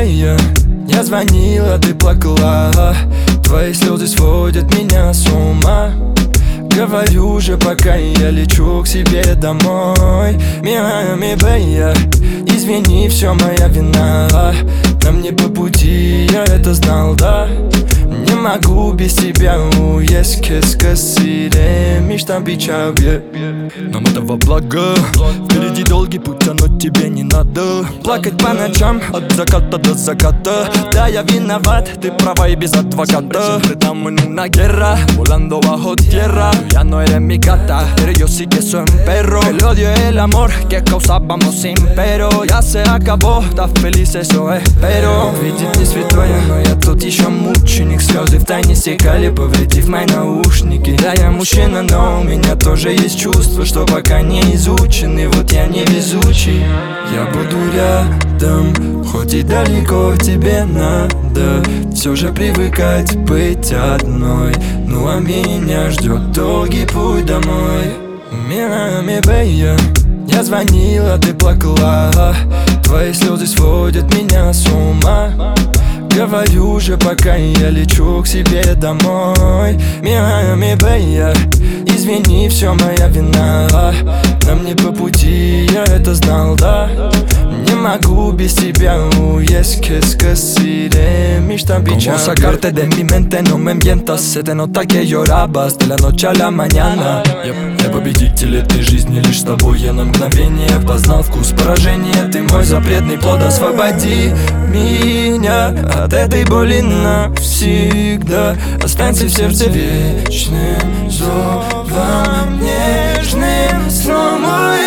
бэйя. Я звонила, ты плакала. Твои слезы сводят меня с ума. Говорю же, пока я лечу к себе домой. Миами, бэйя, извини, все моя вина. Нам не по пути, я это знал, да. Не могу без тебя уесть. Qu'est-ce que c'est, мечтам бичабе. Нам этого благо. Впереди долгий путь, но тебе не надо плакать по ночам от заката до заката. Да, я виноват, ты права и без адвоката. Estamos en una guerra, volando bajo tierra. Tú ya no eres mi gata, pero yo sí que soy un perro. El odio y el amor que causábamos sin pero ya se acabó, estás feliz, eso espero. Видит не святое, но я тут еще мученик. Слезы в тайне стекали, повредив мои наушники. Да, я мужчина, но у меня тоже есть чувства, что пока не изучены. Вот я не везучий. Я буду рядом, хоть и далеко тебе надо. Все же привыкать быть одной. Ну а меня ждет долгий путь домой. Миами, бэйя, я звонила, ты плакала. Твои слезы сводят меня с ума. Говорю же, пока я лечу к себе домой. Миами, бэйя, извини, все моя вина. Нам не по пути, я это знал, да. Не могу без тебя uyeсть. Qu'est-ce que c'est, мечтам бичабе. Cómo sacarte de mi mente, no me mientas. Se te nota que llorabas de la noche a la mañana. Я победитель этой жизни, лишь с тобой я на мгновение познал вкус поражения. Ты мой запретный плод, освободи меня от этой боли навсегда. Останься в сердце вечным зовом нежным сном.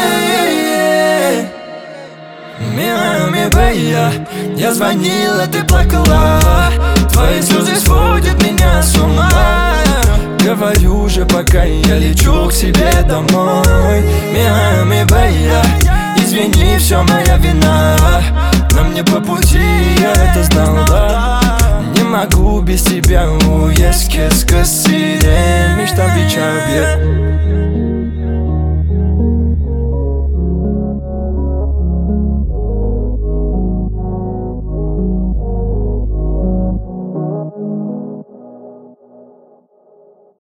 Миами, бэйя, я звонила, ты плакала. Твои слезы сводят меня с ума. Говорю же, пока я лечу к себе домой. Миами, бэйя, извини, все моя вина. Нам не по пути, я это знал, да. Не могу без тебя уесть. Qu'est-ce que c'est, мечтам бичабе.